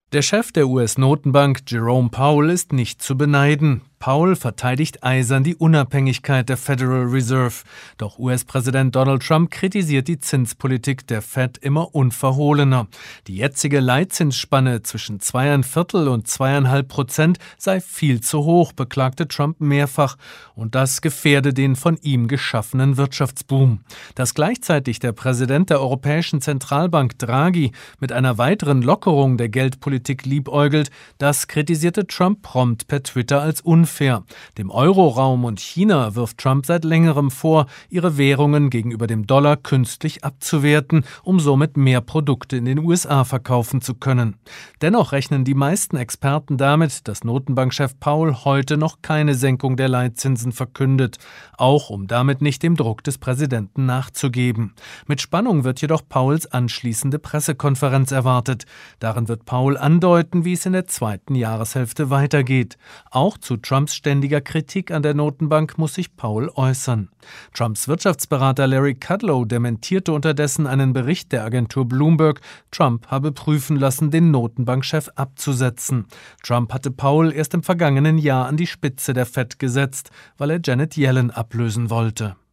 Der Chef der US-Notenbank, Jerome Powell, ist nicht zu beneiden. Powell verteidigt eisern die Unabhängigkeit der Federal Reserve. Doch US-Präsident Donald Trump kritisiert die Zinspolitik der Fed immer unverhohlener. Die jetzige Leitzinsspanne zwischen 2,25% und 2,5% sei viel zu hoch, beklagte Trump mehrfach. Und das gefährde den von ihm geschaffenen Wirtschaftsboom. Dass gleichzeitig der Präsident der Europäischen Zentralbank Draghi mit einer weiteren Lockerung der Geldpolitik liebäugelt, das kritisierte Trump prompt per Twitter als unfair. Dem Euroraum und China wirft Trump seit längerem vor, ihre Währungen gegenüber dem Dollar künstlich abzuwerten, um somit mehr Produkte in den USA verkaufen zu können. Dennoch rechnen die meisten Experten damit, dass Notenbankchef Powell heute noch keine Senkung der Leitzinsen verkündet, auch um damit nicht dem Druck des Präsidenten nachzugeben. Mit Spannung wird jedoch Powells anschließende Pressekonferenz erwartet. Darin wird Powell andeuten, wie es in der zweiten Jahreshälfte weitergeht. Auch zu Trumps ständiger Kritik an der Notenbank muss sich Powell äußern. Trumps Wirtschaftsberater Larry Kudlow dementierte unterdessen einen Bericht der Agentur Bloomberg, Trump habe prüfen lassen, den Notenbankchef abzusetzen. Trump hatte Powell erst im vergangenen Jahr an die Spitze der Fed gesetzt, weil er Janet Yellen ablösen wollte.